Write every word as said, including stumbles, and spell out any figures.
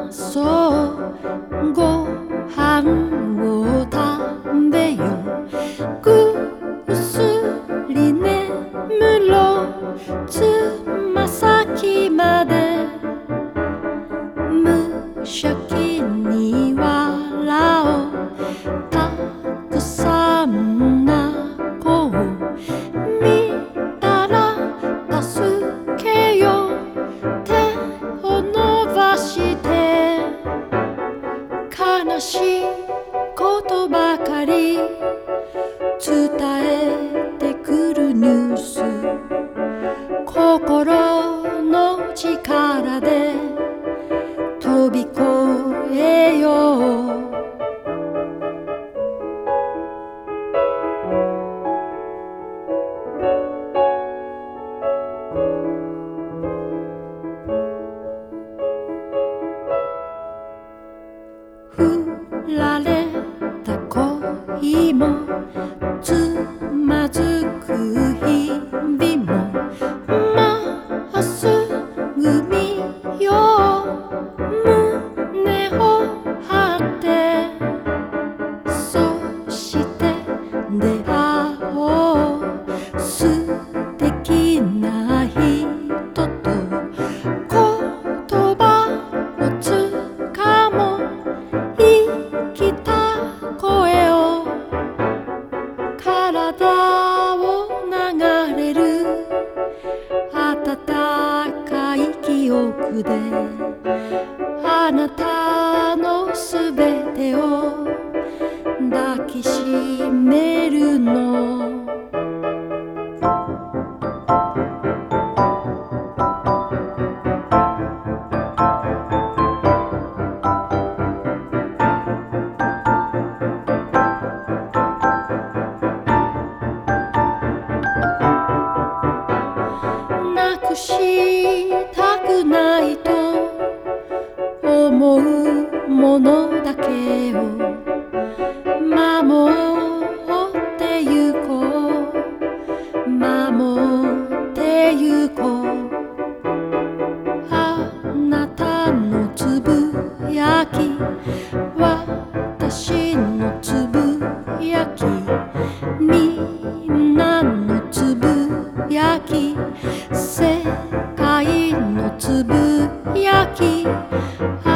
そうご飯を食べよぐっすり眠ろうつま先まで無邪気に笑おうたくさんな子を見たら助けよう手を伸ばして悲しいことばかり伝えてくるニュース心の力で飛び越えよう振られた恋もつまずく日々もまっすぐ見よう胸を張ってそして出会おう素敵な人と言葉をつかもう生きた声を体を流れる温かい記憶であなたのすべてを抱きしめるのなくしたくないと思うものだけを守ってゆこう守ってゆこうあなたのつぶやき私のつぶやきみんなのつぶやき世界のつぶやき